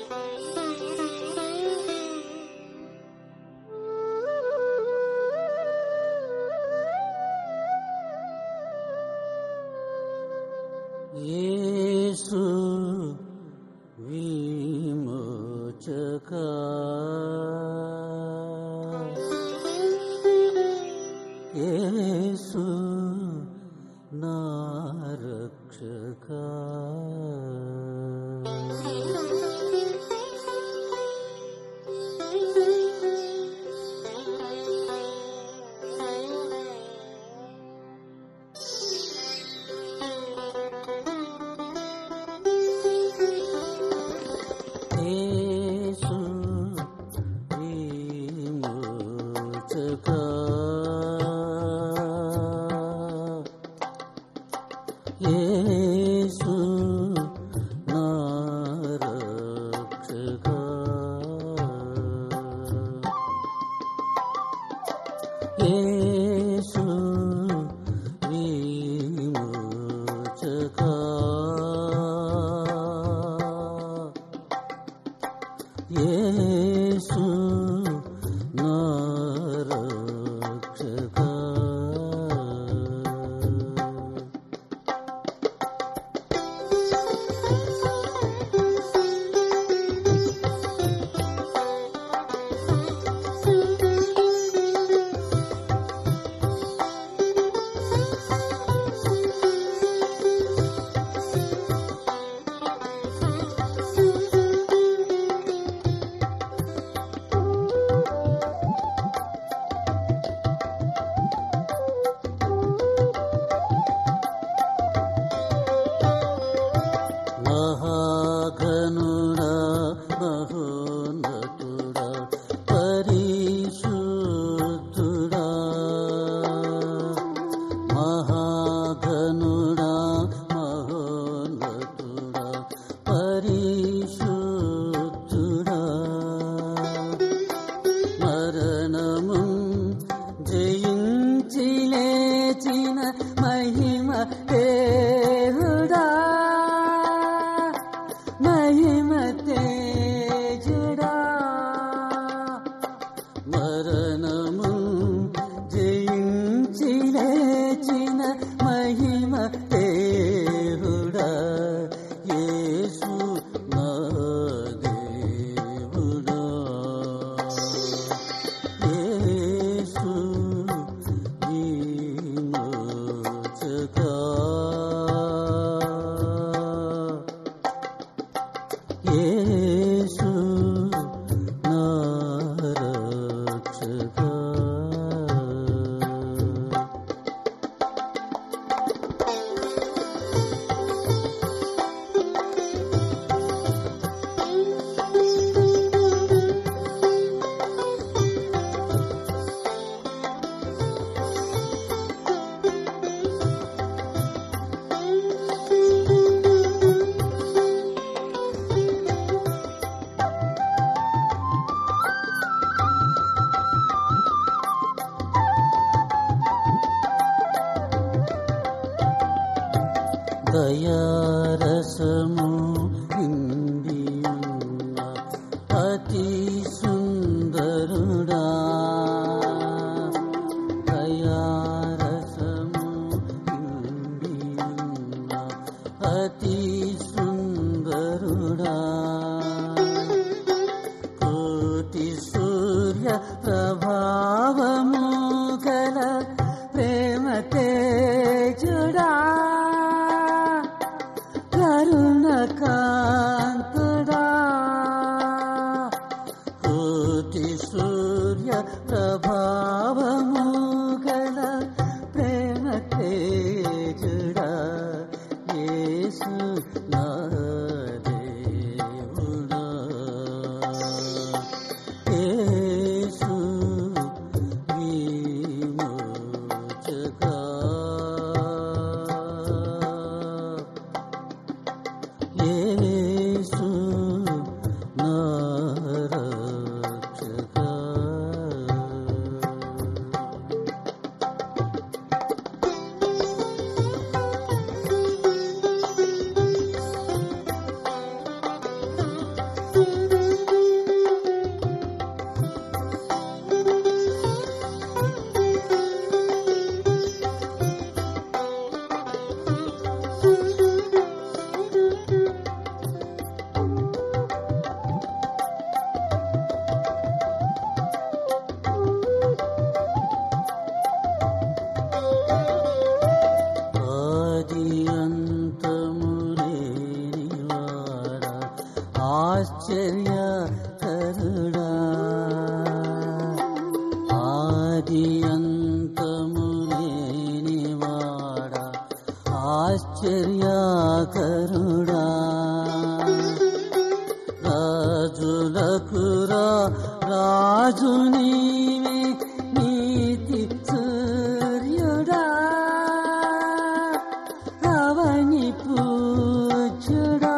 యేసు విమోచకా, యేసు నా రక్షకా, యేసు విమోచకా, యేసు నా రక్షకా, యేసు విమోచకా, యేసు నా రక్షకా. మహాఘనుడా మహోన్నతుడా పరిశుద్ధుడా, మహాఘనుడా మహోన్నతుడా పరిశుద్ధుడా, మరణము జయించి లేచిన మహిమ దేవుడా, మహిమ తేజుడా, మరణము జయించి లేచిన మహిమ దేవుడా, యేసు నా దేవుడా, యేసు విమోచకా, యేసు నా రక్షకా. దయారసము నిండియున్న అతి సుందరుడా, దయారసము నిండియున్న అతి సుందరుడా, కోటి సూర్య ప్రభావము గల ప్రేమ తేజుడా, కరుణకాంతుడా, కోటి సూర్య ప్రభావము గల ప్రేమ తేజుడా, యేసు నా దేవుడా, యేసు విమోచకా, యేసు ఆశ్చర్యకరుడా ఆది అంతము లేనివాడా ఆశ్చర్యకరుడా రాజులకు రాజు నీవే నీతి సూర్యుడా అవని పూజ్యుడా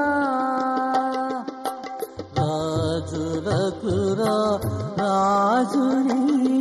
రాజులకు రాజు నీవే